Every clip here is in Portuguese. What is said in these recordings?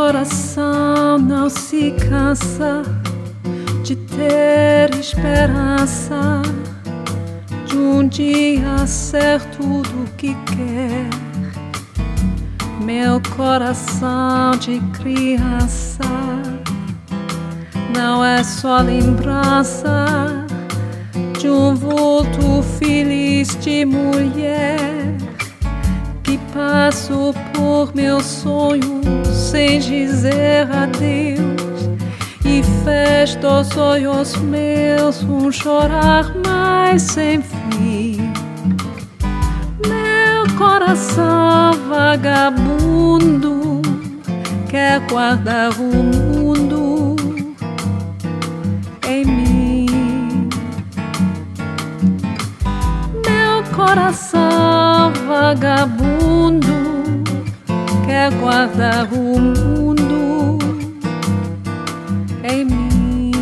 coração não se cansa de ter esperança de um dia ser tudo o que quer. Meu coração de criança não é só lembrança de um vulto feliz de mulher que passo por meus sonhos sem dizer adeus e fez dos olhos meus um chorar mais sem fim. Meu coração vagabundo quer guardar o mundo em mim. Meu coração vagabundo quer guardar o mundo em mim.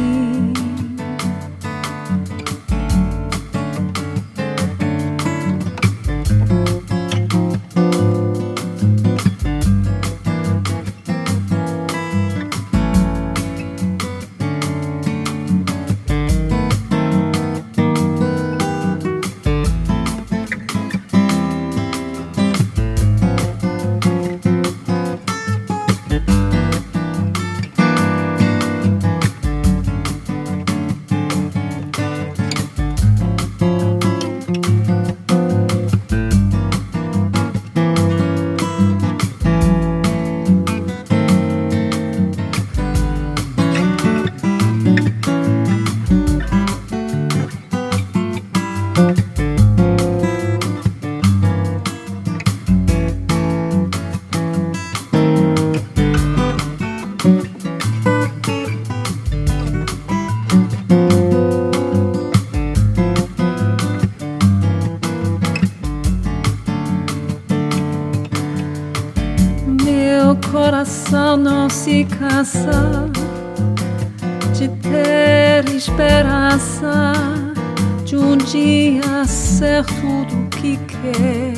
Meu coração não se cansa de ter esperança de um dia ser tudo o que quer.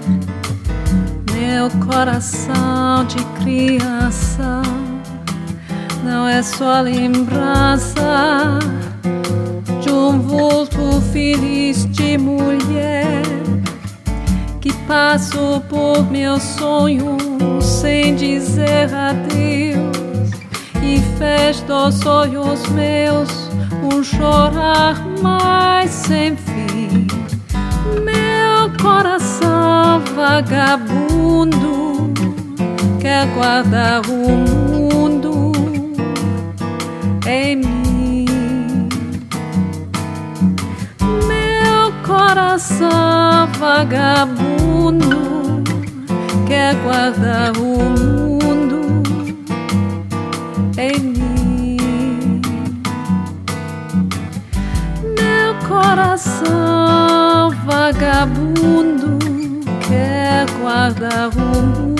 Meu coração de criança não é só lembrança de um vulto feliz de mulher que passo por meus sonhos sem dizer adeus e fez dos olhos meus um chorar mais sem fim. Meu coração vagabundo quer guardar o mundo em mim. Meu coração vagabundo quer guardar o mundo em mim. Meu coração vagabundo quer guardar o mundo